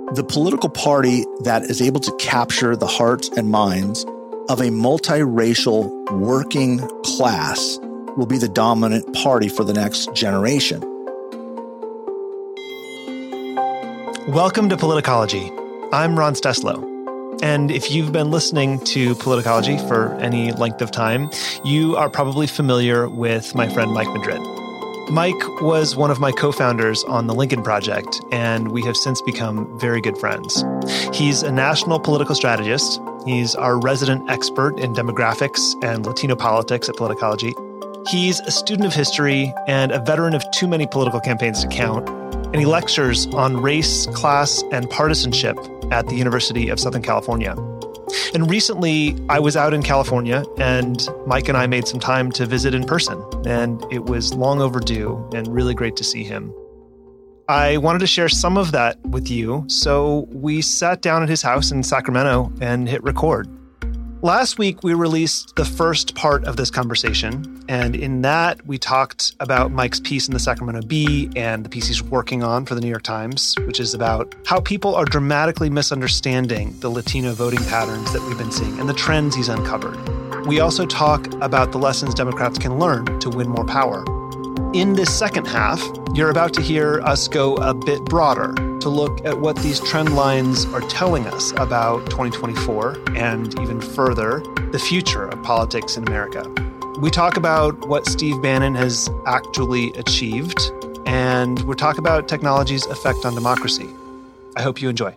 The political party that is able to capture the hearts and minds of a multiracial working class will be the dominant party for the next generation. Welcome to Politicology. I'm Ron Steslow. And if you've been listening to Politicology for any length of time, you are probably familiar with my friend Mike Madrid. Mike was one of my co-founders on the Lincoln Project, and we have since become very good friends. He's a national political strategist. He's our resident expert in demographics and Latino politics at Politicology. He's a student of history and a veteran of too many political campaigns to count, and he lectures on race, class, and partisanship at the University of Southern California. And recently, I was out in California, and Mike and I made some time to visit in person, and it was long overdue and really great to see him. I wanted to share some of that with you, so we sat down at his house in Sacramento and hit record. Last week, we released the first part of this conversation, and in that, we talked about Mike's piece in the Sacramento Bee and the piece he's working on for the New York Times, which is about how people are dramatically misunderstanding the Latino voting patterns that we've been seeing and the trends he's uncovered. We also talk about the lessons Democrats can learn to win more power. In this second half, you're about to hear us go a bit broader to look at what these trend lines are telling us about 2024 and even further, the future of politics in America. We talk about what Steve Bannon has actually achieved, and we talk about technology's effect on democracy. I hope you enjoy.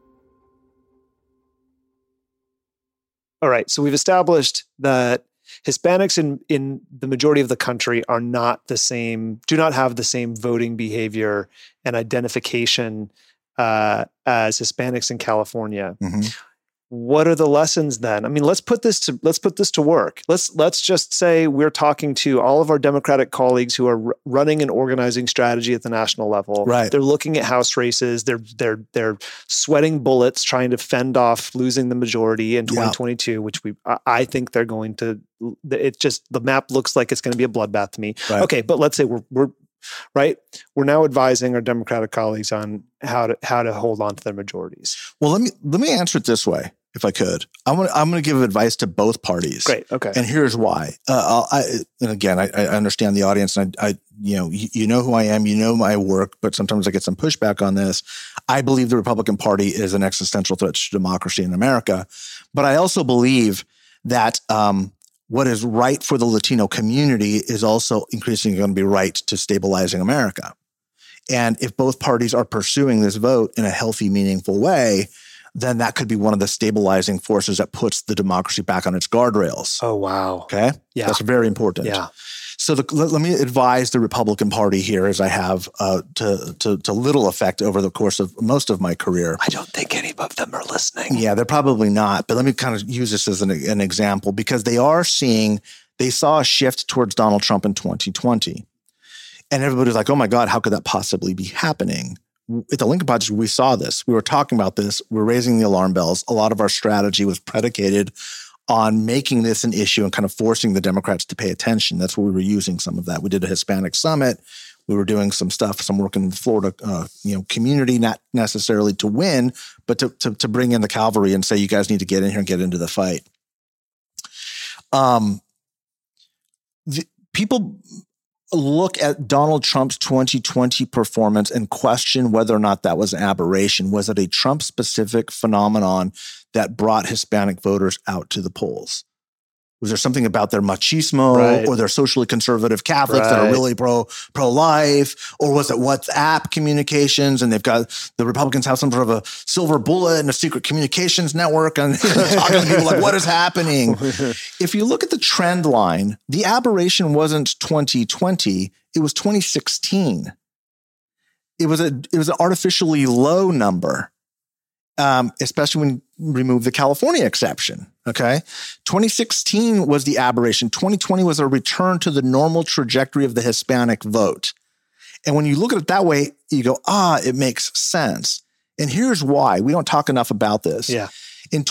All right, so we've established that Hispanics in the majority of the country are not the same, do not have the same voting behavior and identification as Hispanics in California. Mm-hmm. What are the lessons then? I mean, let's put this to work. Let's just say we're talking to all of our Democratic colleagues who are running an organizing strategy at the national level. Right. They're looking at House races. They're sweating bullets trying to fend off losing the majority in 2022, which I think they're going to. The map looks like it's going to be a bloodbath to me. Right. Okay, but let's say we're right. We're now advising our Democratic colleagues on how to hold on to their majorities. Well, let me answer it this way. If I could, I'm going to give advice to both parties. Great. Okay. And here's why. And again, I understand the audience, and you know who I am, you know my work, but sometimes I get some pushback on this. I believe the Republican Party is an existential threat to democracy in America, but I also believe that what is right for the Latino community is also increasingly going to be right to stabilizing America. And if both parties are pursuing this vote in a healthy, meaningful way, then that could be one of the stabilizing forces that puts the democracy back on its guardrails. Oh, wow. Okay? Yeah. That's very important. Yeah. So let me advise the Republican Party here, as I have to little effect over the course of most of my career. I don't think any of them are listening. Yeah, they're probably not. But let me kind of use this as an example, because they saw a shift towards Donald Trump in 2020. And everybody's like, oh my God, how could that possibly be happening? At the Lincoln Project, we saw this. We were talking about this. We were raising the alarm bells. A lot of our strategy was predicated on making this an issue and kind of forcing the Democrats to pay attention. That's where we were using some of that. We did a Hispanic summit. We were doing some stuff, some work in the Florida community, not necessarily to win, but to bring in the cavalry and say, you guys need to get in here and get into the fight. People look at Donald Trump's 2020 performance and question whether or not that was an aberration. Was it a Trump-specific phenomenon that brought Hispanic voters out to the polls? Was there something about their machismo or their socially conservative Catholics that are really pro-life? Or was it WhatsApp communications and the Republicans have some sort of a silver bullet and a secret communications network and talking to people like, what is happening? If you look at the trend line, the aberration wasn't 2020, it was 2016. It was an artificially low number. Especially when you remove the California exception, okay? 2016 was the aberration. 2020 was a return to the normal trajectory of the Hispanic vote. And when you look at it that way, you go, it makes sense. And here's why. We don't talk enough about this. Yeah. In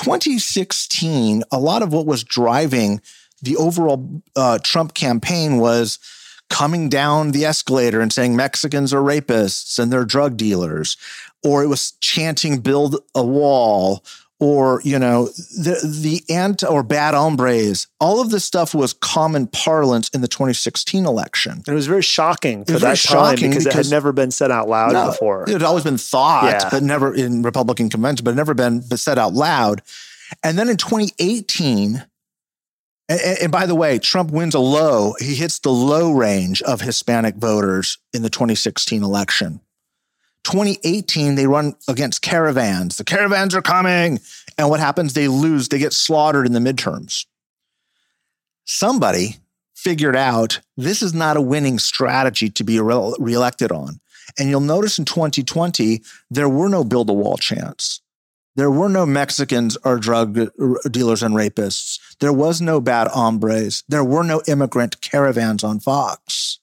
2016, a lot of what was driving the overall Trump campaign was coming down the escalator and saying Mexicans are rapists and they're drug dealers, or it was chanting build a wall, or, the or bad hombres. All of this stuff was common parlance in the 2016 election. And it was very shocking for that time because it had never been said out loud before. It had always been thought, but never in Republican convention, but never been said out loud. And then in 2018, and by the way, Trump wins a low. He hits the low range of Hispanic voters in the 2016 election. 2018, they run against caravans. The caravans are coming. And what happens? They lose. They get slaughtered in the midterms. Somebody figured out this is not a winning strategy to be reelected on. And you'll notice in 2020, there were no build a wall chants. There were no Mexicans or drug dealers and rapists. There was no bad hombres. There were no immigrant caravans on Fox.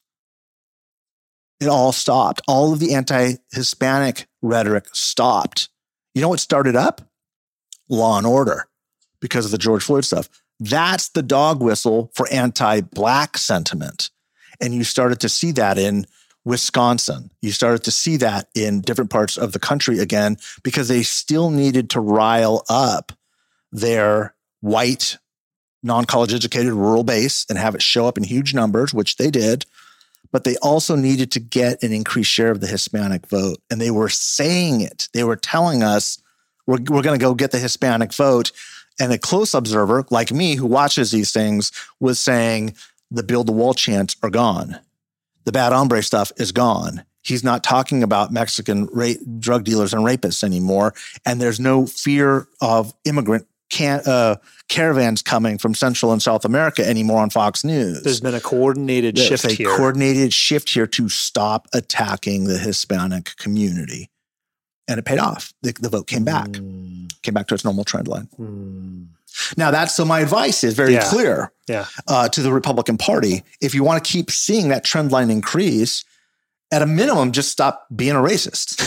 It all stopped. All of the anti-Hispanic rhetoric stopped. You know what started up? Law and order, because of the George Floyd stuff. That's the dog whistle for anti-Black sentiment. And you started to see that in Wisconsin. You started to see that in different parts of the country again, because they still needed to rile up their white, non-college educated rural base and have it show up in huge numbers, which they did. But they also needed to get an increased share of the Hispanic vote. And they were saying it. They were telling us, we're going to go get the Hispanic vote. And a close observer like me who watches these things was saying the build the wall chants are gone. The bad hombre stuff is gone. He's not talking about Mexican drug dealers and rapists anymore. And there's no fear of immigrant caravans coming from Central and South America anymore on Fox News. There's been a coordinated shift here. Coordinated shift here to stop attacking the Hispanic community. And it paid off. The vote came back. Came back to its normal trend line. Now, so my advice is very clear to the Republican Party. If you want to keep seeing that trend line increase, at a minimum, just stop being a racist.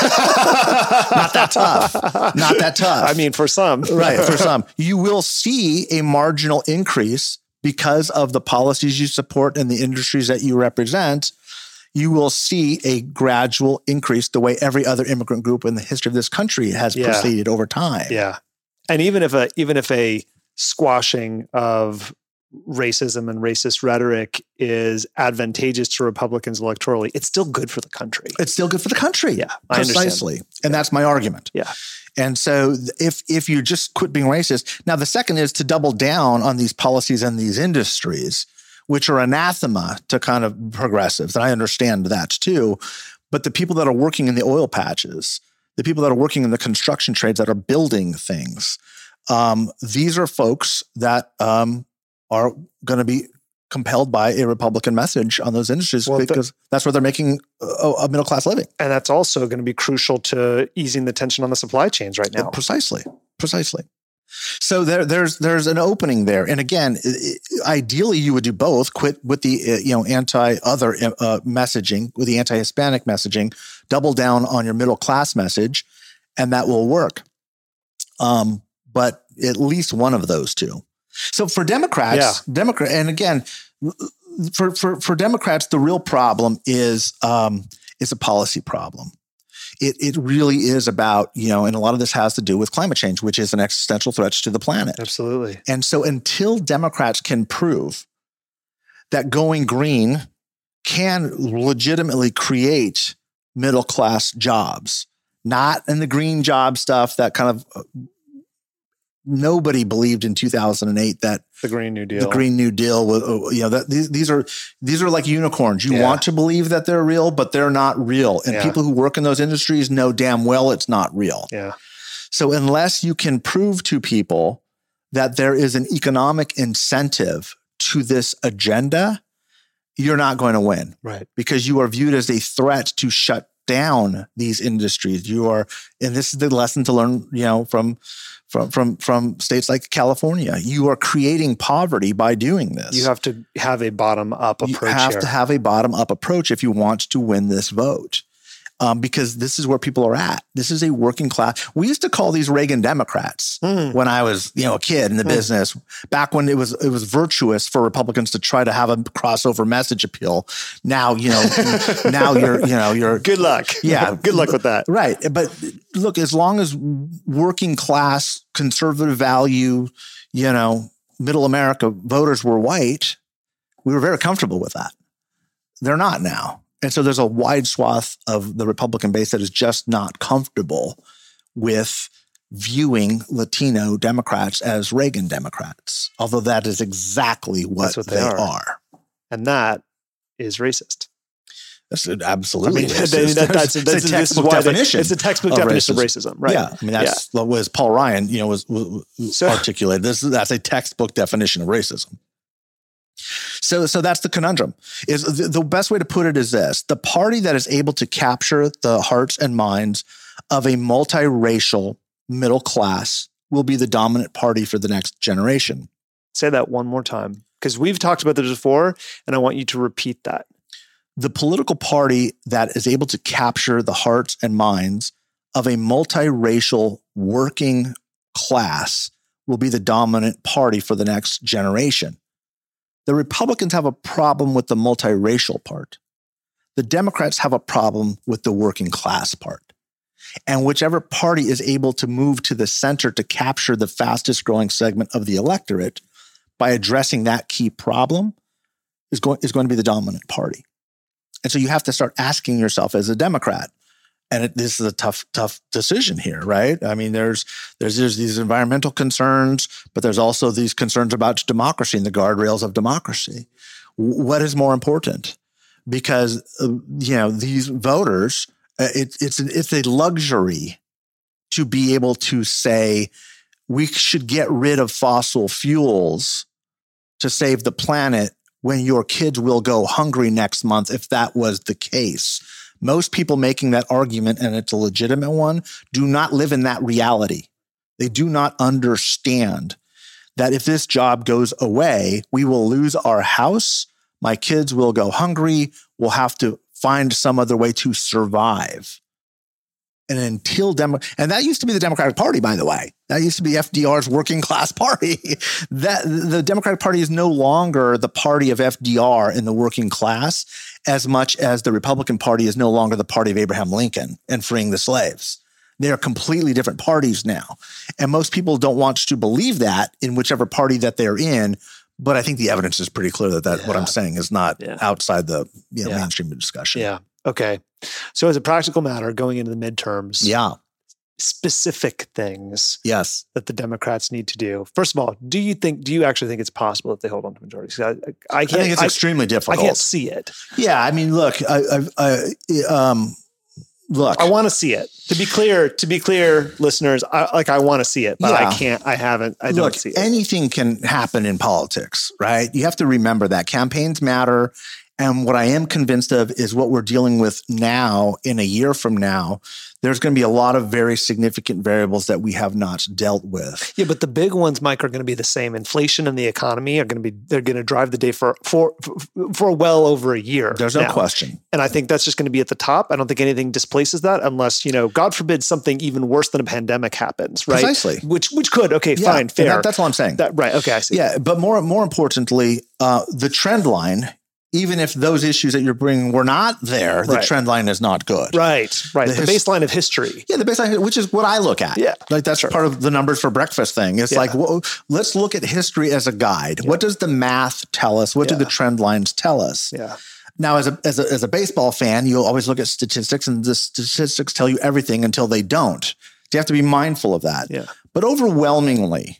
Not that tough. Not that tough. I mean, for some. Right, for some. You will see a marginal increase because of the policies you support and the industries that you represent. You will see a gradual increase the way every other immigrant group in the history of this country has proceeded over time. Yeah. And even if a squashing of racism and racist rhetoric is advantageous to Republicans electorally, it's still good for the country. It's still good for the country. Yeah, precisely. And that's my argument. Yeah. And so if you just quit being racist, now the second is to double down on these policies and these industries, which are anathema to kind of progressives. And I understand that too. But the people that are working in the oil patches, the people that are working in the construction trades that are building things, these are folks that are going to be compelled by a Republican message on those industries because that's where they're making a middle-class living. And that's also going to be crucial to easing the tension on the supply chains right now. Precisely. So there's an opening there. And again, ideally you would do both, quit with the anti-other messaging, with the anti-Hispanic messaging, double down on your middle-class message, and that will work. But at least one of those two. So for Democrats, and again, for Democrats, the real problem is a policy problem. It really is about, and a lot of this has to do with climate change, which is an existential threat to the planet. Absolutely. And so until Democrats can prove that going green can legitimately create middle-class jobs, not in the green job stuff that kind of nobody believed in 2008 that the Green New Deal. The Green New Deal was, that these are like unicorns. You want to believe that they're real, but they're not real. And people who work in those industries know damn well it's not real. Yeah. So unless you can prove to people that there is an economic incentive to this agenda, you're not going to win. Right. Because you are viewed as a threat to shut down these industries. You are, and this is the lesson to learn, from states like California. You are creating poverty by doing this. You have to have a bottom-up approach. You have to have a bottom-up approach if you want to win this vote. because this is where people are at. This is a working class. We used to call these Reagan Democrats when I was, a kid in the business, back when it was virtuous for Republicans to try to have a crossover message appeal. Now, now you're good luck. Yeah. Good luck with that. Right. But look, as long as working class, conservative value, middle America voters were white, we were very comfortable with that. They're not now. And so there's a wide swath of the Republican base that is just not comfortable with viewing Latino Democrats as Reagan Democrats, although that is exactly what they are. And that is racist. That's absolutely this is why it's a textbook definition of racism, right? Yeah, I mean that's what was Paul Ryan, was articulated. That's a textbook definition of racism. So that's the conundrum. Is the best way to put it is this: the party that is able to capture the hearts and minds of a multiracial middle class will be the dominant party for the next generation. Say that one more time, because we've talked about this before, and I want you to repeat that. The political party that is able to capture the hearts and minds of a multiracial working class will be the dominant party for the next generation. The Republicans have a problem with the multiracial part. The Democrats have a problem with the working class part. And whichever party is able to move to the center to capture the fastest growing segment of the electorate by addressing that key problem is going to be the dominant party. And so you have to start asking yourself as a Democrat, and this is a tough decision here, right? I mean, there's these environmental concerns, but there's also these concerns about democracy and the guardrails of democracy. What is more important? Because these voters, it's a luxury to be able to say we should get rid of fossil fuels to save the planet, when your kids will go hungry next month if that was the case. Most people making that argument, and it's a legitimate one, do not live in that reality. They do not understand that if this job goes away, we will lose our house, my kids will go hungry, we'll have to find some other way to survive. And until and that used to be the Democratic Party, by the way. That used to be FDR's working class party. That the Democratic Party is no longer the party of FDR in the working class, as much as the Republican Party is no longer the party of Abraham Lincoln and freeing the slaves. They are completely different parties now. And most people don't want to believe that in whichever party that they're in. But I think the evidence is pretty clear that what I'm saying is not outside the mainstream discussion. Yeah. Okay. So as a practical matter, going into the midterms, specific things that the Democrats need to do. First of all, do you actually think it's possible that they hold on to majorities? I think it's extremely difficult. I can't see it. Yeah. I mean, look, look, I want to see it. To be clear, listeners, I want to see it, but I don't see it. Anything can happen in politics, right? You have to remember that campaigns matter. And what I am convinced of is what we're dealing with now, in a year from now, there's going to be a lot of very significant variables that we have not dealt with. Yeah, but the big ones, Mike, are going to be the same. Inflation and the economy they're going to drive the day for well over a year. There's no question. And I think that's just going to be at the top. I don't think anything displaces that unless, God forbid, something even worse than a pandemic happens, right? Precisely. Which could, fine, fair. That's all I'm saying. Right, okay, I see. Yeah, but more importantly, the trend line, even if those issues that you're bringing were not there, the trend line is not good. Right. The baseline of history. Yeah, the baseline, which is what I look at. Yeah. Like that's part of the numbers for breakfast thing. It's like, well, let's look at history as a guide. Yeah. What does the math tell us? What do the trend lines tell us? Yeah. Now, as a baseball fan, you'll always look at statistics, and the statistics tell you everything until they don't. So you have to be mindful of that. Yeah. But overwhelmingly,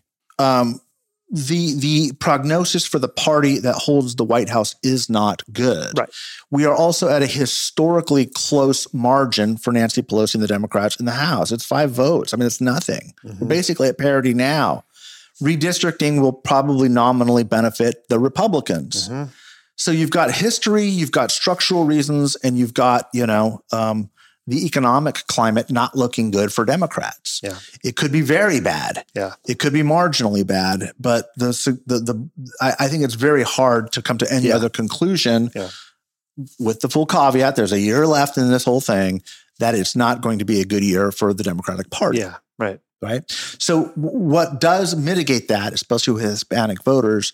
the prognosis for the party that holds the White House is not good. Right. We are also at a historically close margin for Nancy Pelosi and the Democrats in the House. It's 5 votes. I mean, it's nothing. Mm-hmm. We're basically at parity now. Redistricting will probably nominally benefit the Republicans. Mm-hmm. So you've got history, you've got structural reasons, and you've got, the economic climate not looking good for Democrats. Yeah. It could be very bad. Yeah. It could be marginally bad, but I think it's very hard to come to any other conclusion with the full caveat. There's a year left in this whole thing that it's not going to be a good year for the Democratic Party. Yeah, right. Right. So what does mitigate that, especially with Hispanic voters,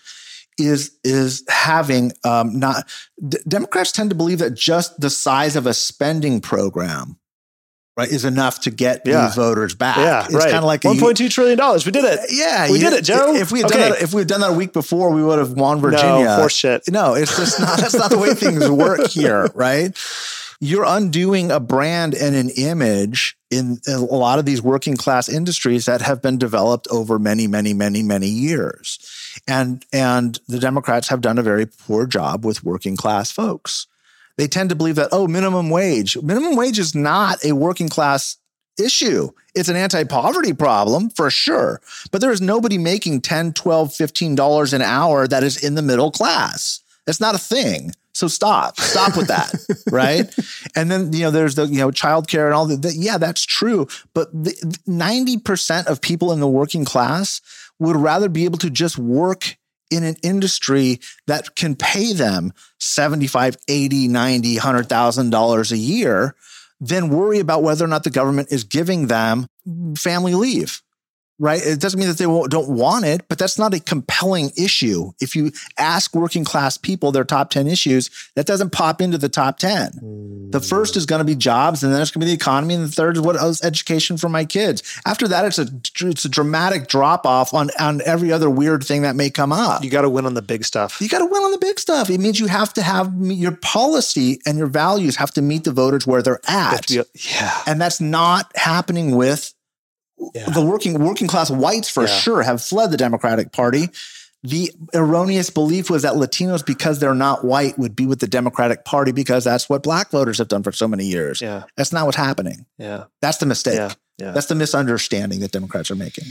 is having Democrats tend to believe that just the size of a spending program, right, is enough to get these voters back. Yeah, it's kind of like $1.2 trillion. We did it. Yeah, we did it, Joe. If we had done that a week before, we would have won Virginia. No, horse shit. No, it's just not. That's not the way things work here, right? You're undoing a brand and an image in a lot of these working class industries that have been developed over many, many, many, many years. And the Democrats have done a very poor job with working class folks. They tend to believe that, minimum wage is not a working class issue. It's an anti-poverty problem for sure. But there is nobody making $10, $12, $15 an hour that is in the middle class. That's not a thing. So stop with that. Right. And then, there's the, childcare and all that. Yeah, that's true. But 90% of people in the working class would rather be able to just work in an industry that can pay them $75, $80, $90, $100,000 a year than worry about whether or not the government is giving them family leave. Right? It doesn't mean that they don't want it, but that's not a compelling issue. If you ask working class people their top 10 issues, that doesn't pop into the top 10. The first is going to be jobs, and then it's going to be the economy, and the third is what is education for my kids. After that, it's a dramatic drop off on every other weird thing that may come up. You got to win on the big stuff. You got to win on the big stuff. It means you have to have your policy and your values have to meet the voters where they're at. And that's not happening with the working class whites for sure have fled the Democratic Party. The erroneous belief was that Latinos, because they're not white, would be with the Democratic Party because that's what black voters have done for so many years. Yeah. That's not what's happening. Yeah. That's the mistake. Yeah. Yeah. That's the misunderstanding that Democrats are making.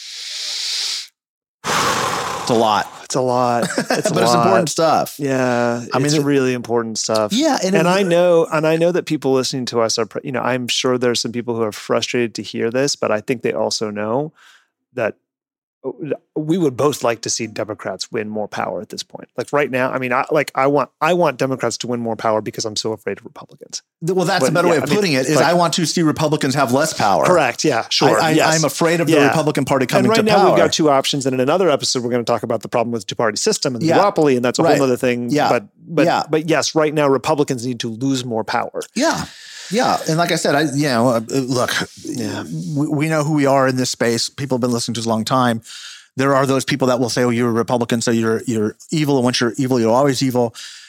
It's a lot. It's a lot. It's but it's important stuff. Yeah. It's really important stuff. Yeah. And I know that people listening to us are, I'm sure there's some people who are frustrated to hear this, but I think they also know that we would both like to see Democrats win more power at this point. Like right now, I want Democrats to win more power because I'm so afraid of Republicans. Well, that's a better way of putting it. I want to see Republicans have less power. Correct. Yeah. Sure. I'm afraid of the Republican Party coming to power. And right now we've got two options, and in another episode we're going to talk about the problem with the two-party system and the duopoly, and that's a whole other thing. Yeah. But yes, right now Republicans need to lose more power. Yeah. Yeah. And like I said, look, we know who we are in this space. People have been listening to us a long time. There are those people that will say, you're a Republican, so you're evil. And once you're evil, you're always evil.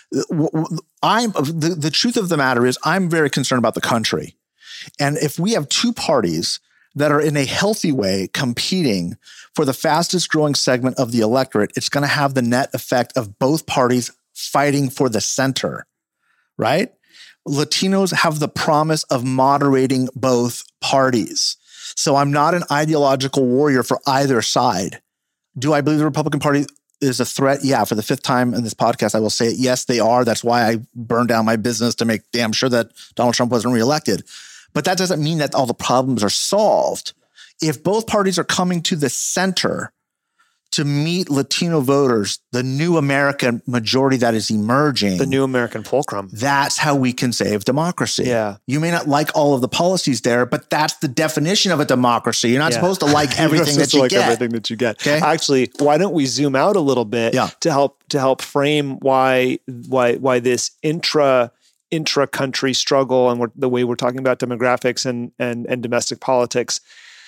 The truth of the matter is I'm very concerned about the country. And if we have two parties that are in a healthy way competing for the fastest growing segment of the electorate, it's going to have the net effect of both parties fighting for the center, right? Latinos have the promise of moderating both parties. So I'm not an ideological warrior for either side. Do I believe the Republican Party is a threat? Yeah, for the fifth time in this podcast, I will say it. Yes, they are. That's why I burned down my business to make damn sure that Donald Trump wasn't reelected. But that doesn't mean that all the problems are solved. If both parties are coming to the center to meet Latino voters, the new American majority that is emerging. The new American fulcrum. That's how we can save democracy. Yeah. You may not like all of the policies there, but that's the definition of a democracy. You're not supposed to like everything that you get. Everything that you get. Okay? Actually, why don't we zoom out a little bit to help frame why this intra-country struggle and the way we're talking about demographics and domestic politics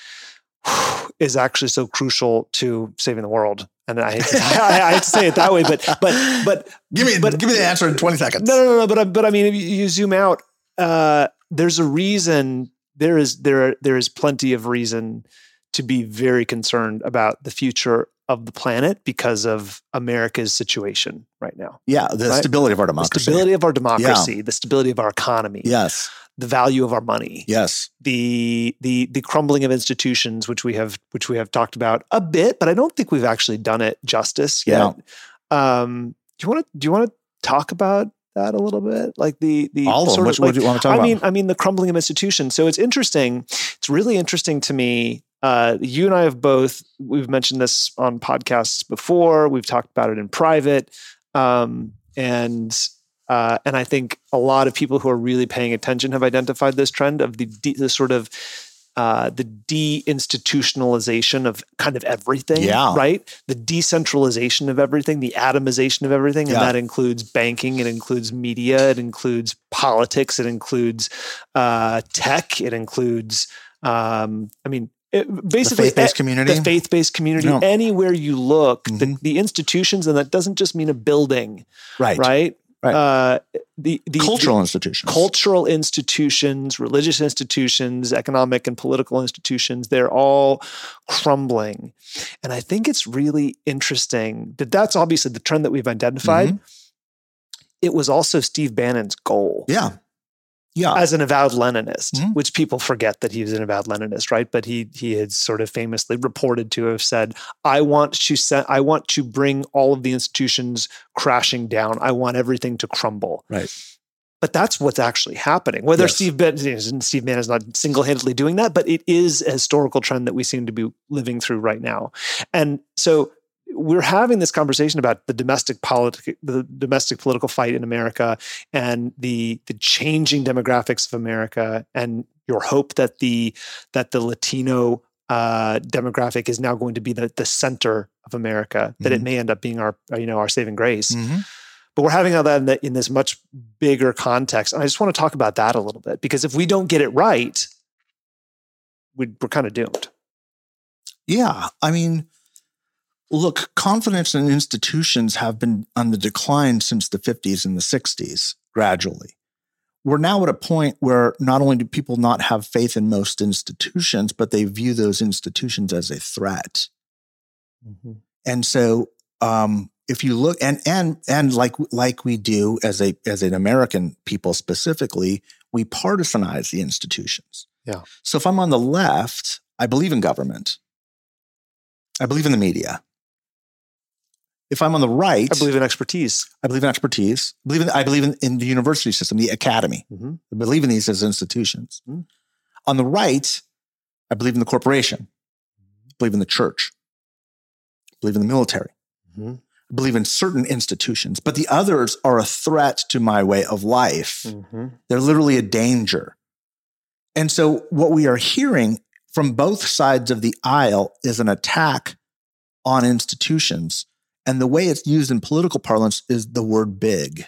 is actually so crucial to saving the world. And I hate to say it that way, but give me the answer in 20 seconds. No. But I mean, if you zoom out, there's a reason. There is plenty of reason to be very concerned about the future of the planet because of America's situation right now. Yeah, the stability of our democracy. The stability of our democracy, the stability of our economy. Yes. The value of our money. Yes. The crumbling of institutions, which we have talked about a bit, but I don't think we've actually done it justice yet. Yeah. Do you want to talk about that a little bit? Like the all sort of what do you want to talk about? I mean the crumbling of institutions. So it's interesting. It's really interesting to me. You and I we've mentioned this on podcasts before. We've talked about it in private. And and I think a lot of people who are really paying attention have identified this trend of the sort of the deinstitutionalization of kind of everything, right? The decentralization of everything, the atomization of everything. And that includes banking, it includes media, it includes politics, it includes tech, it includes, basically the faith-based community. The faith-based community. Anywhere you look, the institutions, and that doesn't just mean a building, right? The cultural institutions, religious institutions, economic and political institutions, they're all crumbling. And I think it's really interesting that that's obviously the trend that we've identified. It was also Steve Bannon's goal. As an avowed Leninist, which people forget that he was an avowed Leninist, right? But he had sort of famously reported to have said, I want to bring all of the institutions crashing down. I want everything to crumble. Right. But that's what's actually happening. Whether Steve Bannon is not single-handedly doing that, but it is a historical trend that we seem to be living through right now. And so we're having this conversation about the domestic political fight in America and the changing demographics of America, and your hope that the Latino demographic is now going to be the center of America, that it may end up being our saving grace. But we're having all that in this much bigger context. And I just want to talk about that a little bit, because if we don't get it right, we're kind of doomed. Yeah. I mean, look, confidence in institutions have been on the decline since the 50s and the 60s, gradually. We're now at a point where not only do people not have faith in most institutions, but they view those institutions as a threat. And so if you look, and like we do as an American people specifically, we partisanize the institutions. Yeah. So if I'm on the left, I believe in government. I believe in the media. If I'm on the right, I believe in expertise. I believe in the university system, the academy. I believe in these as institutions. On the right, I believe in the corporation. I believe in the church. I believe in the military. I believe in certain institutions, but the others are a threat to my way of life. They're literally a danger. And so what we are hearing from both sides of the aisle is an attack on institutions. And the way it's used in political parlance is the word big.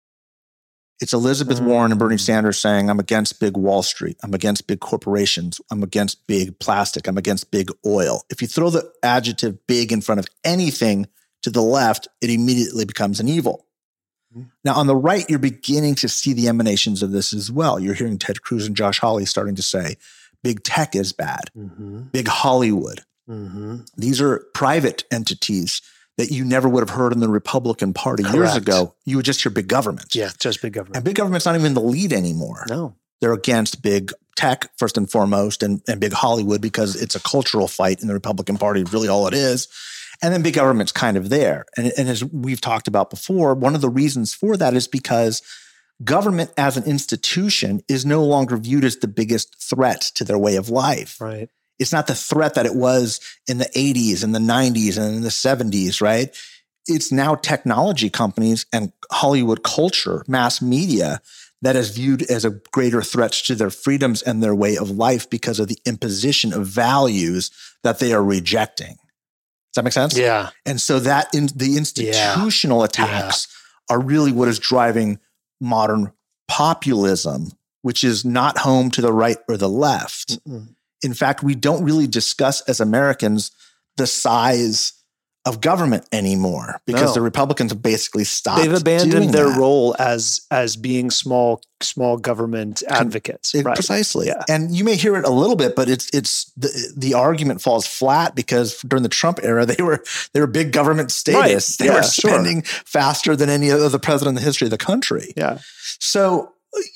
It's Elizabeth Warren and Bernie Sanders saying, I'm against big Wall Street. I'm against big corporations. I'm against big plastic. I'm against big oil. If you throw the adjective big in front of anything to the left, it immediately becomes an evil. Now, on the right, you're beginning to see the emanations of this as well. You're hearing Ted Cruz and Josh Hawley starting to say, big tech is bad. Big Hollywood. These are private entities that you never would have heard in the Republican Party years ago. You would just hear big government. Yeah, just big government. And big government's not even the lead anymore. No. They're against big tech, first and foremost, and big Hollywood, because it's a cultural fight in the Republican Party, really all it is. And then big government's kind of there. And as we've talked about before, one of the reasons for that is because government as an institution is no longer viewed as the biggest threat to their way of life. Right. It's not the threat that it was in the 80s and the 90s and in the 70s, right? It's now technology companies and Hollywood culture, mass media, that is viewed as a greater threat to their freedoms and their way of life because of the imposition of values that they are rejecting. Does that make sense? Yeah. And so the institutional attacks are really what is driving modern populism, which is not home to the right or the left. In fact, we don't really discuss as Americans the size of government anymore because the Republicans have basically stopped. They've abandoned their role as being small government advocates. Right. Precisely. Yeah. And you may hear it a little bit, but it's the argument falls flat because during the Trump era, they were big government statists. Right. They were spending faster than any other president in the history of the country. Yeah. So,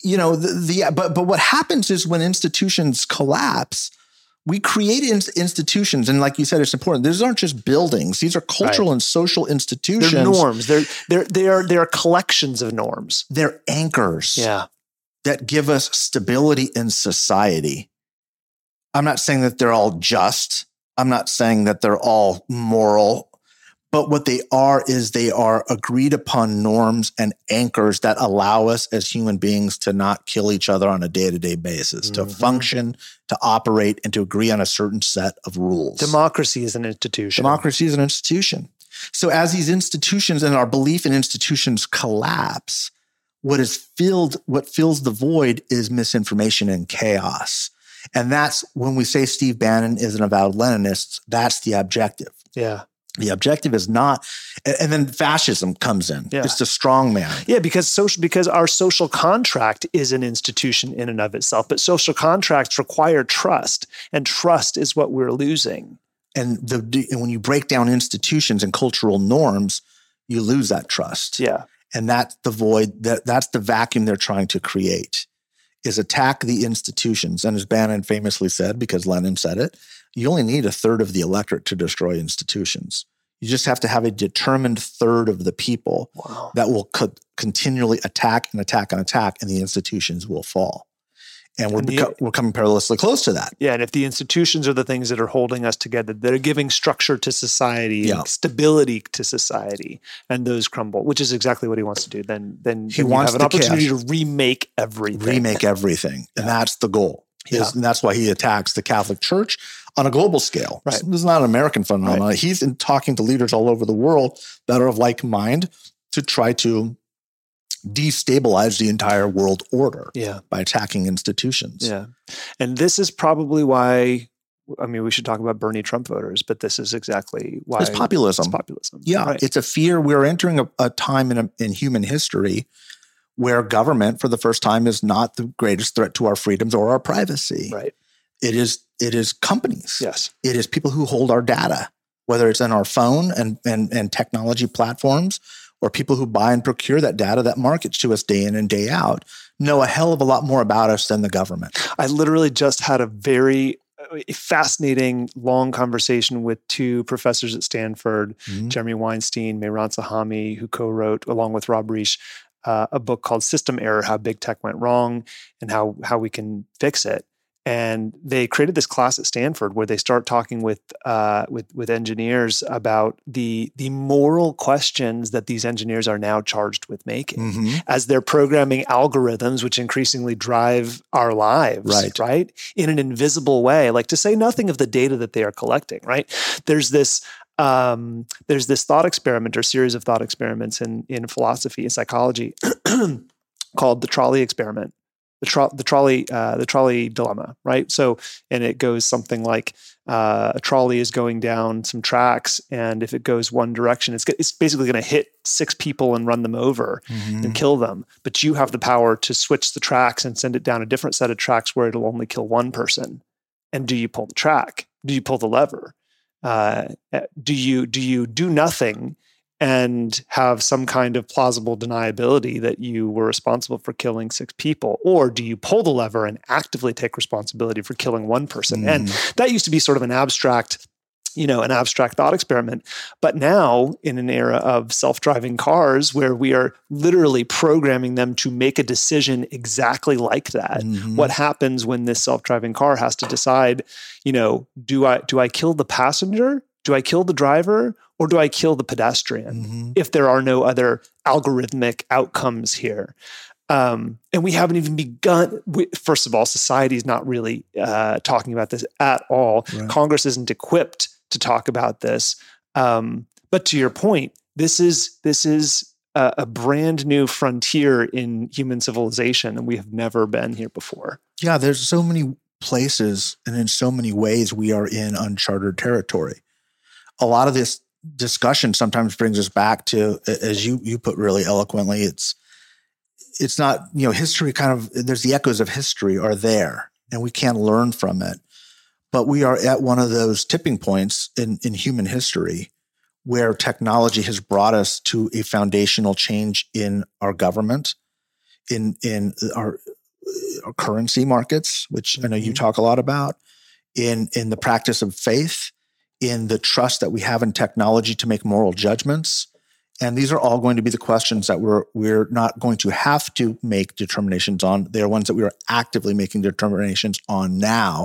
but what happens is when institutions collapse, we create institutions, and like you said, it's important. These aren't just buildings; these are cultural and social institutions. They're norms. They are collections of norms. They're anchors. That give us stability in society. I'm not saying that they're all just. I'm not saying that they're all moral, But what they are is they are agreed upon norms and anchors that allow us as human beings to not kill each other on a day-to-day basis, to function, to operate, and to agree on a certain set of rules. Democracy is an institution. Democracy is an institution. So as these institutions and our belief in institutions collapse, what fills the void is misinformation and chaos. And that's when we say Steve Bannon is an avowed Leninist, that's the objective. Yeah. The objective is not, and then fascism comes in. Yeah. It's the strong man. Yeah, because our social contract is an institution in and of itself, but social contracts require trust, and trust is what we're losing. And when you break down institutions and cultural norms, you lose that trust. Yeah. And that's the void, that's the vacuum they're trying to create, is attack the institutions. And as Bannon famously said, because Lenin said it, you only need a third of the electorate to destroy institutions. You just have to have a determined third of the people that will continually attack and attack and attack, and the institutions will fall. And we're coming perilously close to that. Yeah, and if the institutions are the things that are holding us together, that are giving structure to society, and stability to society, and those crumble, which is exactly what he wants to do, then he wants an opportunity to remake everything. And that's the goal. And that's why he attacks the Catholic Church on a global scale. Right. This is not an American phenomenon. Right. He's talking to leaders all over the world that are of like mind to try to destabilize the entire world order by attacking institutions. Yeah. And this is probably why, I mean, we should talk about Bernie Trump voters, but this is exactly why. It's populism. It's populism. Yeah. Right. It's a fear. We're entering a time in human history where government, for the first time, is not the greatest threat to our freedoms or our privacy. Right. It is companies. Yes. It is people who hold our data, whether it's in our phone and technology platforms, or people who buy and procure that data that markets to us day in and day out, know a hell of a lot more about us than the government. I literally just had a very fascinating, long conversation with two professors at Stanford, Jeremy Weinstein, Mehran Sahami, who co-wrote, along with Rob Reich, a book called System Error: How Big Tech Went Wrong and How we Can Fix It. And they created this class at Stanford where they start talking with engineers about the moral questions that these engineers are now charged with making as they're programming algorithms, which increasingly drive our lives, right? In an invisible way, like to say nothing of the data that they are collecting, right? There's this thought experiment or series of thought experiments in philosophy and psychology called the trolley experiment. The trolley dilemma, right? So, and it goes something like a trolley is going down some tracks, and if it goes one direction, it's basically going to hit 6 people and run them over and kill them. But you have the power to switch the tracks and send it down a different set of tracks where it'll only kill one person. And do you pull the track? Do you pull the lever? Do you do nothing and have some kind of plausible deniability that you were responsible for killing 6 people? Or do you pull the lever and actively take responsibility for killing one person? And that used to be sort of an abstract thought experiment. But now, in an era of self-driving cars where we are literally programming them to make a decision exactly like that, what happens when this self-driving car has to decide, do I kill the passenger? Do I kill the driver? Or do I kill the pedestrian if there are no other algorithmic outcomes here? And we haven't even begun. First of all, society is not really talking about this at all. Right. Congress isn't equipped to talk about this. But to your point, this is a brand new frontier in human civilization, and we have never been here before. Yeah, there's so many places and in so many ways we are in uncharted territory. A lot of this discussion sometimes brings us back to, as you put really eloquently, it's not, history there's the echoes of history are there and we can learn from it. But we are at one of those tipping points in human history where technology has brought us to a foundational change in our government, in our currency markets, which I know you talk a lot about, in the practice of faith, in the trust that we have in technology to make moral judgments. And these are all going to be the questions that we're not going to have to make determinations on. They are ones that we are actively making determinations on now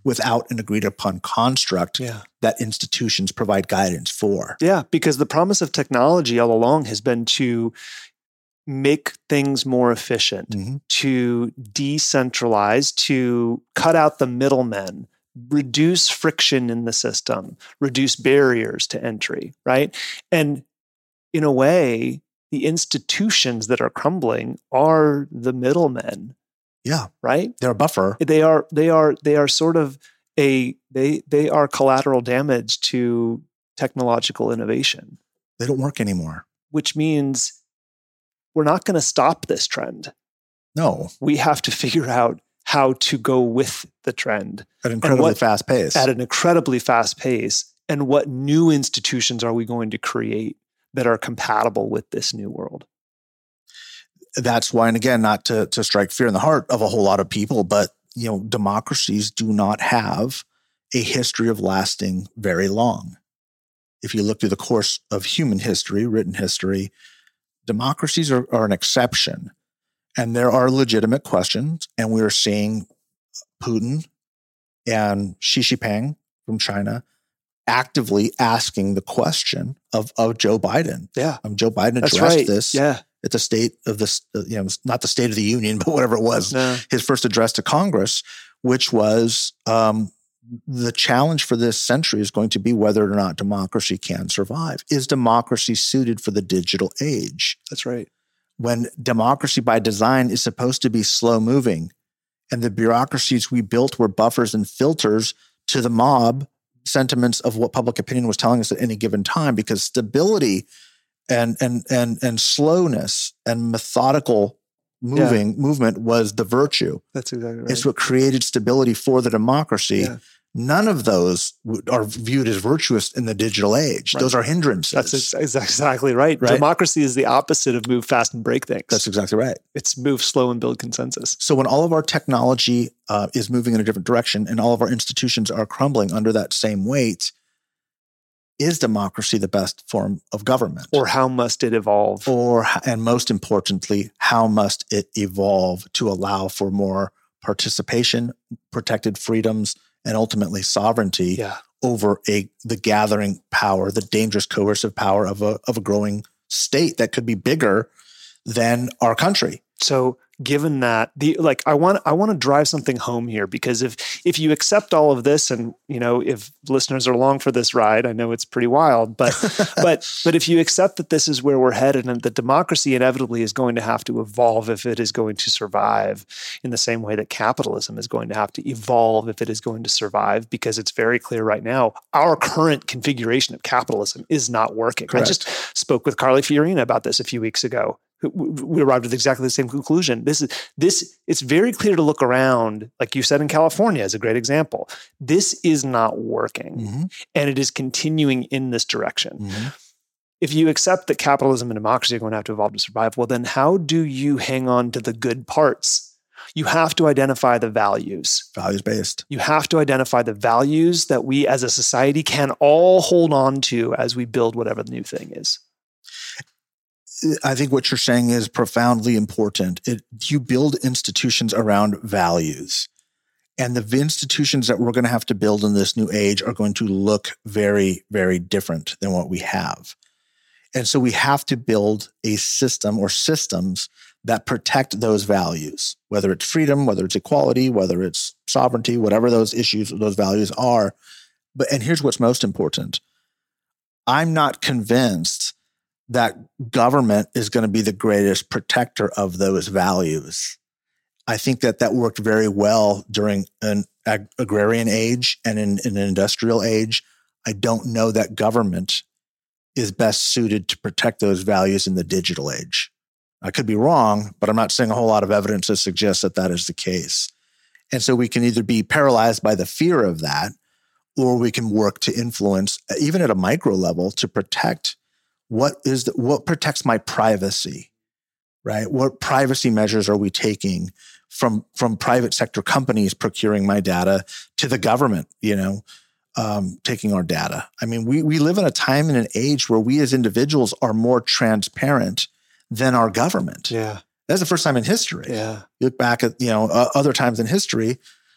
without an agreed upon construct Yeah. that institutions provide guidance for. Yeah, because the promise of technology all along has been to make things more efficient, Mm-hmm. to decentralize, to cut out the middlemen, reduce friction in the system, reduce barriers to entry, right? And in a way, the institutions that are crumbling are the middlemen, Yeah, right? they're a buffer. They are sort of they are collateral damage to technological innovation, They don't work anymore. which means we're not going to stop this trend. No, We have to figure out how to go with the trend at an incredibly fast pace. at an incredibly fast pace. And what new institutions are we going to create that are compatible with this new world? That's why, and again, not to strike fear in the heart of a whole lot of people, but democracies do not have a history of lasting very long. If you look through the course of human history, written history, democracies are an exception. And there are legitimate questions. And we are seeing Putin and Xi Jinping from China actively asking the question of Joe Biden. Yeah. Joe Biden That's addressed right. this Yeah. at the state of this, not the State of the Union, but whatever it was, No. his first address to Congress, which was the challenge for this century is going to be whether or not democracy can survive. Is democracy suited for the digital age? That's right. When democracy by design is supposed to be slow moving, and the bureaucracies we built were buffers and filters to the mob sentiments of what public opinion was telling us at any given time, because stability and slowness and methodical movement was the virtue. That's exactly right. It's what created stability for the democracy. Yeah. None of those are viewed as virtuous in the digital age. Right. Those are hindrances. That's exactly right. Democracy is the opposite of move fast and break things. That's exactly right. It's move slow and build consensus. So when all of our technology is moving in a different direction and all of our institutions are crumbling under that same weight, is democracy the best form of government? Or how must it evolve? And most importantly, how must it evolve to allow for more participation, protected freedoms, and ultimately sovereignty over the gathering power, the dangerous coercive power of a growing state that could be bigger than our country. So given that, I want to drive something home here, because if you accept all of this, and if listeners are along for this ride, I know it's pretty wild, but but if you accept that this is where we're headed, and that democracy inevitably is going to have to evolve if it is going to survive, in the same way that capitalism is going to have to evolve if it is going to survive, because it's very clear right now our current configuration of capitalism is not working. Correct. I just spoke with Carly Fiorina about this a few weeks ago. We arrived at exactly the same conclusion. It's very clear to look around, like you said, in California is a great example. This is not working, Mm-hmm. and it is continuing in this direction. Mm-hmm. If you accept that capitalism and democracy are going to have to evolve to survive, well, then how do you hang on to the good parts? You have to identify the values. Values-based. You have to identify the values that we as a society can all hold on to as we build whatever the new thing is. I think what you're saying is profoundly important. You build institutions around values. And the institutions that we're going to have to build in this new age are going to look very, very different than what we have. And so we have to build a system or systems that protect those values, whether it's freedom, whether it's equality, whether it's sovereignty, whatever those issues, those values are. And here's what's most important. I'm not convinced that government is going to be the greatest protector of those values. I think that worked very well during an agrarian age and in an industrial age. I don't know that government is best suited to protect those values in the digital age. I could be wrong, but I'm not seeing a whole lot of evidence that suggests that is the case. And so we can either be paralyzed by the fear of that, or we can work to influence, even at a micro level, to protect what protects my privacy, right? What privacy measures are we taking from private sector companies procuring my data to the government, taking our data? I mean, we live in a time and an age where we as individuals are more transparent than our government. Yeah. That's the first time in history. Yeah. You look back at, other times in history,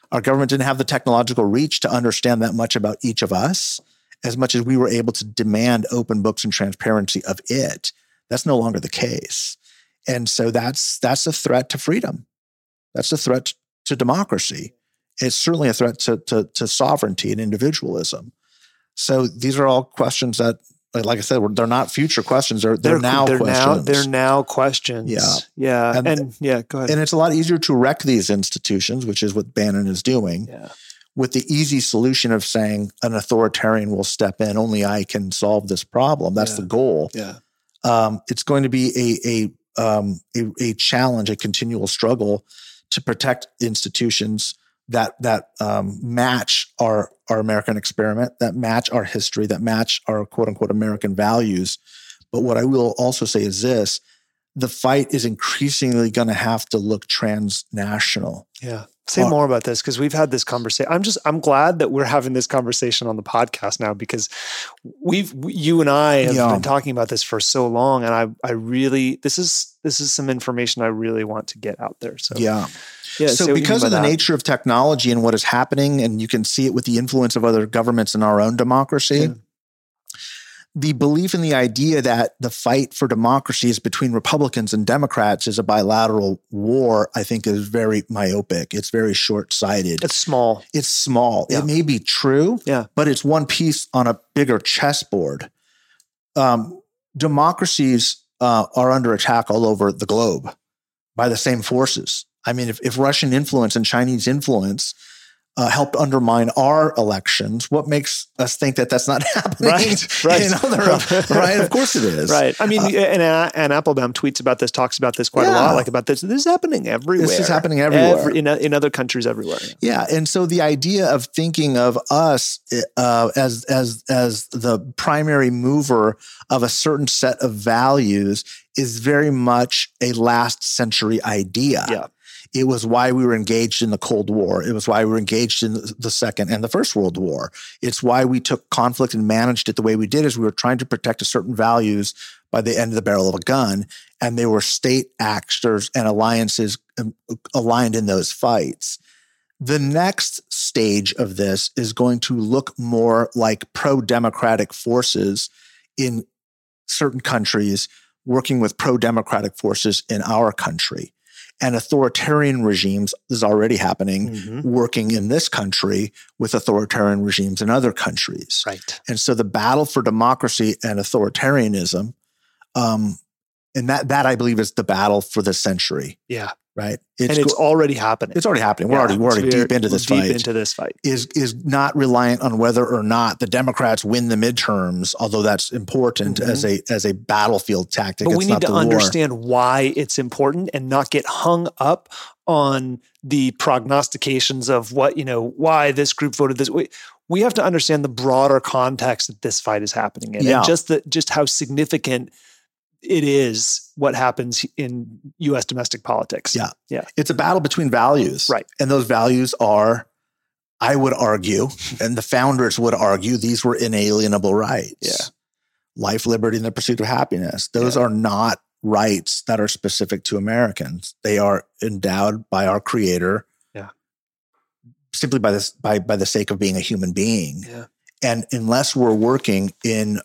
Our government didn't have the technological reach to understand that much about each of us, as much as we were able to demand open books and transparency of it. That's no longer the case. And so that's a threat to freedom. That's a threat to democracy. It's certainly a threat to sovereignty and individualism. So these are all questions that, like I said, they're not future questions. They're now questions. They're now questions. Yeah. And go ahead. And it's a lot easier to wreck these institutions, which is what Bannon is doing, with the easy solution of saying an authoritarian will step in. Only I can solve this problem. That's the goal. It's going to be a challenge, a continual struggle to protect institutions that match our American experiment, that match our history, that match our quote unquote American values. But what I will also say is this: the fight is increasingly going to have to look transnational. Yeah. Say more about this, because we've had this conversation. I'm glad that we're having this conversation on the podcast now, because you and I have been talking about this for so long, and I really, this is some information I really want to get out there. So So because of the nature of technology and what is happening, and you can see it with the influence of other governments in our own democracy, the belief in the idea that the fight for democracy is between Republicans and Democrats is a bilateral war, I think is very myopic. It's very short-sighted. It's small. It may be true, but it's one piece on a bigger chessboard. Democracies are under attack all over the globe by the same forces. I mean, if Russian influence and Chinese influence helped undermine our elections, what makes us think that that's not happening? Right. Right. Of course it is. Right. I mean, and Applebaum tweets about this, talks about this quite a lot, like about this. This is happening everywhere. This is happening everywhere. In other countries everywhere. Yeah. And so the idea of thinking of us as the primary mover of a certain set of values is very much a last century idea. Yeah. It was why we were engaged in the Cold War. It was why we were engaged in the Second and the First World War. It's why we took conflict and managed it the way we did, is we were trying to protect certain values by the end of the barrel of a gun. And they were state actors and alliances aligned in those fights. The next stage of this is going to look more like pro-democratic forces in certain countries working with pro-democratic forces in our country. And authoritarian regimes, this is already happening, working in this country with authoritarian regimes in other countries. Right. And so the battle for democracy and authoritarianism, and that I believe is the battle for the century. Yeah. Right. It's already happening. It's already happening. We're already deep into this fight. Is not reliant on whether or not the Democrats win the midterms, although that's important as a battlefield tactic. But we need to understand why it's important and not get hung up on the prognostications of why this group voted this way. We have to understand the broader context that this fight is happening in, and just how significant it is what happens in U.S. domestic politics. Yeah. It's a battle between values. Right. And those values are, I would argue, and the founders would argue, these were inalienable rights. Yeah. Life, liberty, and the pursuit of happiness. Those are not rights that are specific to Americans. They are endowed by our Creator. Yeah. Simply by the sake of being a human being. Yeah. And unless we're working in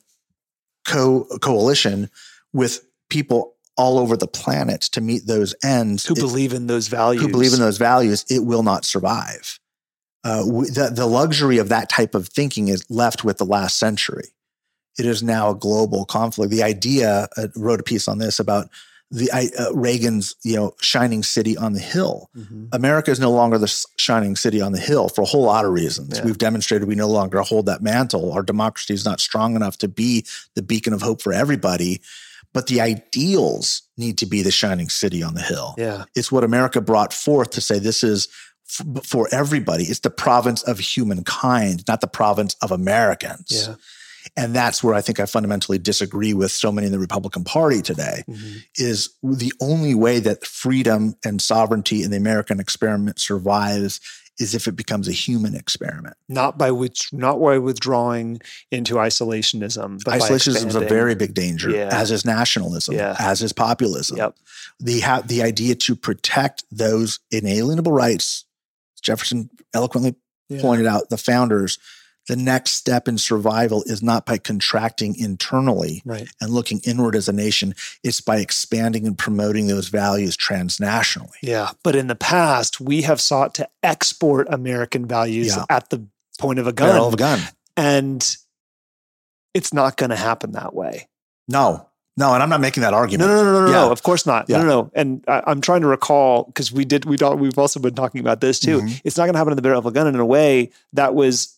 coalition with people all over the planet to meet those ends, who believe in those values, it will not survive. The luxury of that type of thinking is left with the last century. It is now a global conflict. The idea, I wrote a piece on this about Reagan's, shining city on the hill. America is no longer the shining city on the hill for a whole lot of reasons. We've demonstrated we no longer hold that mantle. Our democracy is not strong enough to be the beacon of hope for everybody. But the ideals need to be the shining city on the hill. Yeah. It's what America brought forth to say this is for everybody. It's the province of humankind, not the province of Americans. Yeah. And that's where I think I fundamentally disagree with so many in the Republican Party today, is the only way that freedom and sovereignty in the American experiment survives is if it becomes a human experiment. Not by withdrawing into isolationism. But isolationism is a very big danger, as is nationalism, as is populism. Yep. The idea to protect those inalienable rights Jefferson eloquently pointed out, the founders, the next step in survival is not by contracting internally and looking inward as a nation. It's by expanding and promoting those values transnationally. Yeah. But in the past, we have sought to export American values at the point of a gun. Barrel of a gun. And it's not going to happen that way. No, and I'm not making that argument. No, of course not. No. And I'm trying to recall, because we've also been talking about this too. Mm-hmm. It's not going to happen in the barrel of a gun. In a way, that was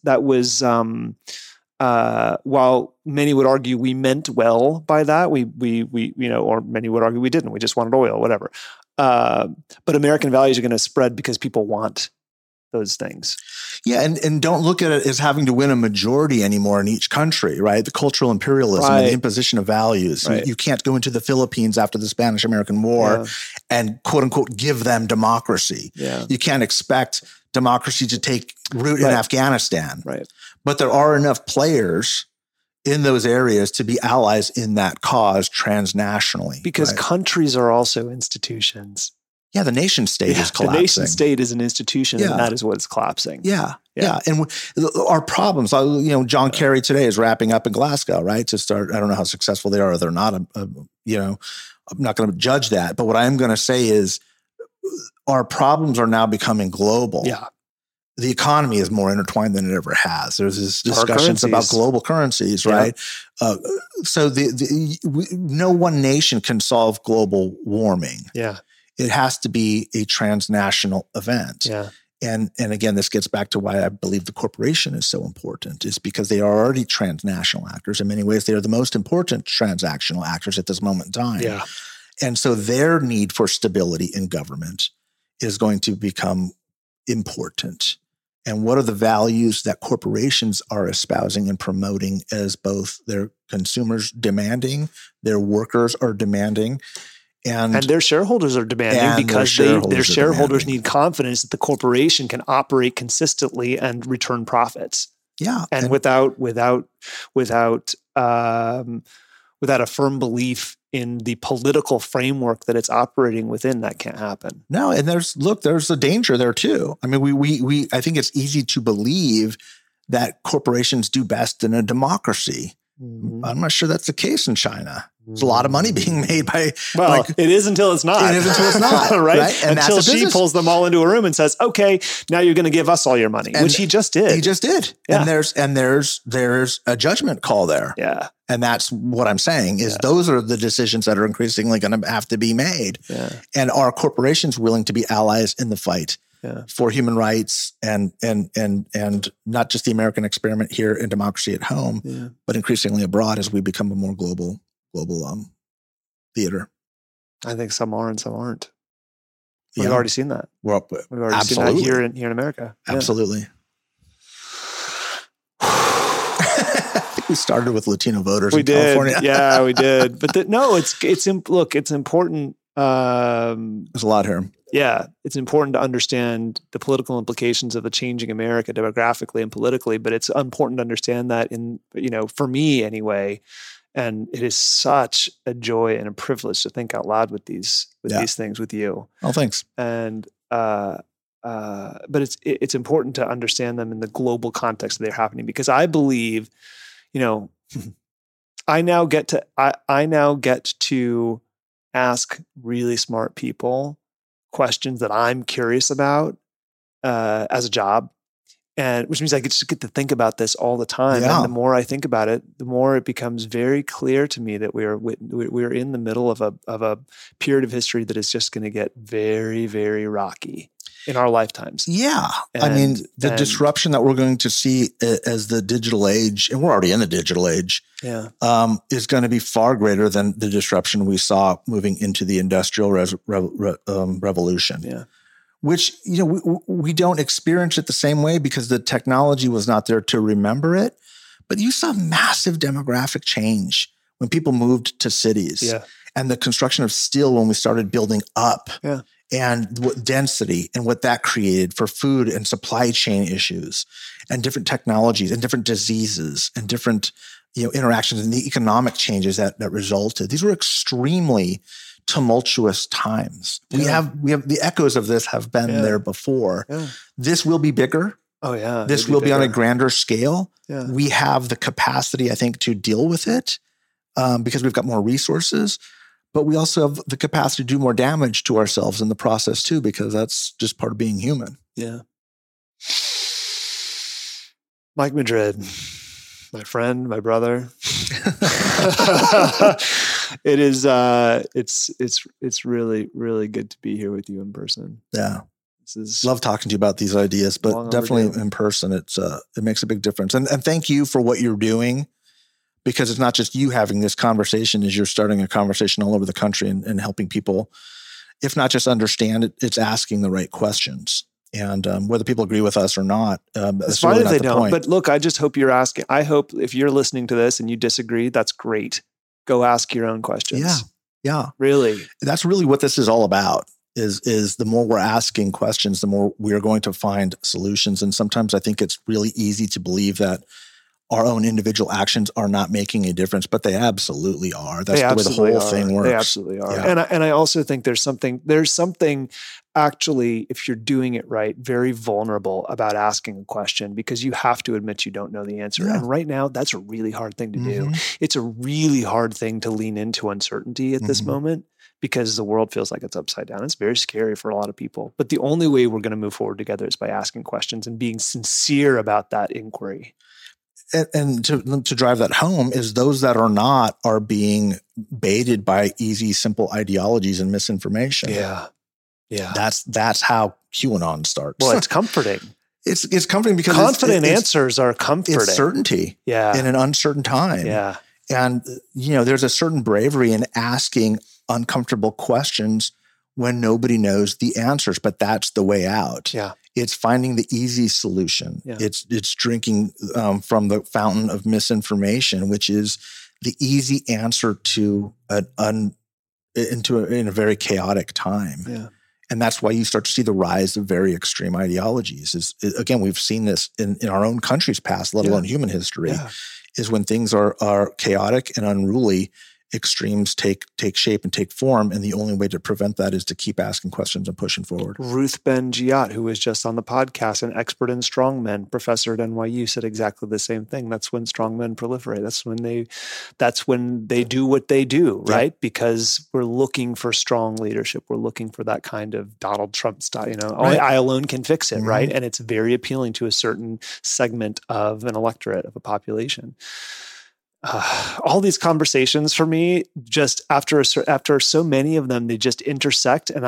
while many would argue we meant well by that, we or many would argue we didn't. We just wanted oil, whatever. But American values are going to spread because people want those things. Yeah, and don't look at it as having to win a majority anymore in each country, right? The cultural imperialism and the imposition of values. Right. You can't go into the Philippines after the Spanish-American War and quote unquote give them democracy. Yeah. You can't expect democracy to take root in Afghanistan. Right. But there are enough players in those areas to be allies in that cause transnationally. Because countries are also institutions. Yeah, the nation state is collapsing. The nation state is an institution, and that is what is collapsing. Yeah. And our problems, John Kerry today is wrapping up in Glasgow, right? To start, I don't know how successful they are or they're not. I'm not going to judge that. But what I'm going to say is our problems are now becoming global. Yeah. The economy is more intertwined than it ever has. There's this discussions about global currencies, right? So no one nation can solve global warming. Yeah. It has to be a transnational event. Yeah. And again, this gets back to why I believe the corporation is so important, is because they are already transnational actors. In many ways, they are the most important transactional actors at this moment in time. Yeah. And so their need for stability in government is going to become important. And what are the values that corporations are espousing and promoting as both their consumers demanding, their workers are demanding, and their shareholders are demanding, because their shareholders need confidence that the corporation can operate consistently and return profits. Yeah. And without a firm belief in the political framework that it's operating within, that can't happen. No, and there's a danger there too. I mean, I think it's easy to believe that corporations do best in a democracy. Mm-hmm. I'm not sure that's the case in China. There's a lot of money being made by... Well, it is until it's not. It is until it's not, right? And until Xi pulls them all into a room and says, okay, now you're going to give us all your money, which he just did. He just did. Yeah. And there's a judgment call there. Yeah. And that's what I'm saying is those are the decisions that are increasingly going to have to be made. Yeah. And are corporations willing to be allies in the fight for human rights and not just the American experiment here in democracy at home, but increasingly abroad as we become a more global theater? I think some are and some aren't. We've already seen that. We've already seen that here in America. Absolutely. I think we started with Latino voters in California. Yeah, we did. But it's important. There's a lot here. Yeah, it's important to understand the political implications of the changing America demographically and politically, but it's important to understand that for me anyway. And it is such a joy and a privilege to think out loud with these things with you. Oh, thanks. And but it's important to understand them in the global context that they're happening, because I believe, I now get to ask really smart people questions that I'm curious about as a job. And which means I get to think about this all the time. Yeah. And the more I think about it, the more it becomes very clear to me that we're in the middle of a period of history that is just going to get very, very rocky in our lifetimes. Yeah. The disruption that we're going to see as the digital age, and we're already in the digital age, is going to be far greater than the disruption we saw moving into the industrial revolution. Yeah. Which, we don't experience it the same way because the technology was not there to remember it. But you saw massive demographic change when people moved to cities, and the construction of steel when we started building up, and what density and what that created for food and supply chain issues and different technologies and different diseases and different interactions and the economic changes that resulted. These were extremely tumultuous times. Yeah. We have the echoes of this have been there before. Yeah. This will be bigger. Oh yeah. This will be on a grander scale. Yeah. We have the capacity, I think, to deal with it because we've got more resources, but we also have the capacity to do more damage to ourselves in the process too, because that's just part of being human. Yeah. Mike Madrid, my friend, my brother. It is, it's really, really good to be here with you in person. Yeah. Love talking to you about these ideas, but definitely in person, it makes a big difference. And thank you for what you're doing, because it's not just you having this conversation, as you're starting a conversation all over the country and helping people, if not just understand it, it's asking the right questions. And whether people agree with us or not, it's fine if they don't. But look, I just hope you're asking. I hope if you're listening to this and you disagree, that's great. Go ask your own questions. Yeah. Yeah. Really. That's really what this is all about. Is the more we're asking questions, the more we're going to find solutions. And sometimes I think it's really easy to believe that our own individual actions are not making a difference, but they absolutely are. That's the way the whole thing works. They absolutely are. Yeah. And I also think there's something actually, if you're doing it right, very vulnerable about asking a question, because you have to admit you don't know the answer. Yeah. And right now, that's a really hard thing to do. It's a really hard thing to lean into uncertainty at this moment, because the world feels like it's upside down. It's very scary for a lot of people. But the only way we're going to move forward together is by asking questions and being sincere about that inquiry. And to drive that home is those that are not are being baited by easy, simple ideologies and misinformation. Yeah. Yeah. That's how QAnon starts. Well, it's comforting. It's comforting because confident answers are comforting. It's certainty. Yeah. In an uncertain time. Yeah. And, there's a certain bravery in asking uncomfortable questions when nobody knows the answers, but that's the way out. Yeah. It's finding the easy solution. Yeah. It's drinking from the fountain of misinformation, which is the easy answer to in a very chaotic time. Yeah. And that's why you start to see the rise of very extreme ideologies. Again, we've seen this in our own country's past, let alone human history, is when things are chaotic and unruly, extremes take shape and take form. And the only way to prevent that is to keep asking questions and pushing forward. Ruth Ben-Ghiat, who was just on the podcast, an expert in strongmen, professor at NYU, said exactly the same thing. That's when strongmen proliferate. That's when they do what they do, right? Yeah. Because we're looking for strong leadership. We're looking for that kind of Donald Trump style, right. I alone can fix it, right? And it's very appealing to a certain segment of an electorate, of a population. All these conversations for me, just after so many of them, they just intersect, and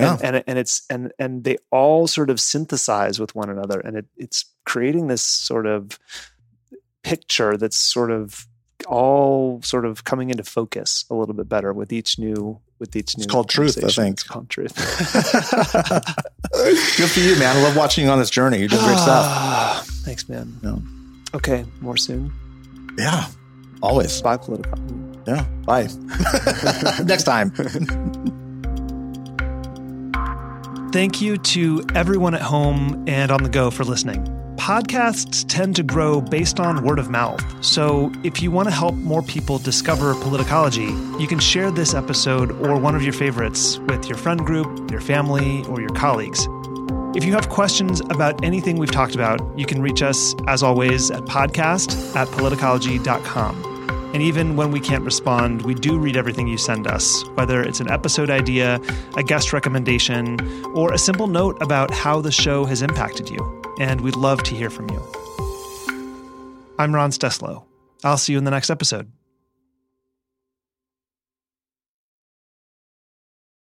and they all sort of synthesize with one another, and it's creating this sort of picture that's sort of all sort of coming into focus a little bit better with each new. It's called truth, I think. It's called truth. Good for you, man. I love watching you on this journey. You're doing great stuff. Thanks, man. Yeah. Okay, more soon. Yeah. Always. Bye, Political. Yeah. Bye. Next time. Thank you to everyone at home and on the go for listening. Podcasts tend to grow based on word of mouth. So if you want to help more people discover Politicology, you can share this episode or one of your favorites with your friend group, your family, or your colleagues. If you have questions about anything we've talked about, you can reach us, as always, at podcast@politicology.com. And even when we can't respond, we do read everything you send us, whether it's an episode idea, a guest recommendation, or a simple note about how the show has impacted you. And we'd love to hear from you. I'm Ron Steslow. I'll see you in the next episode.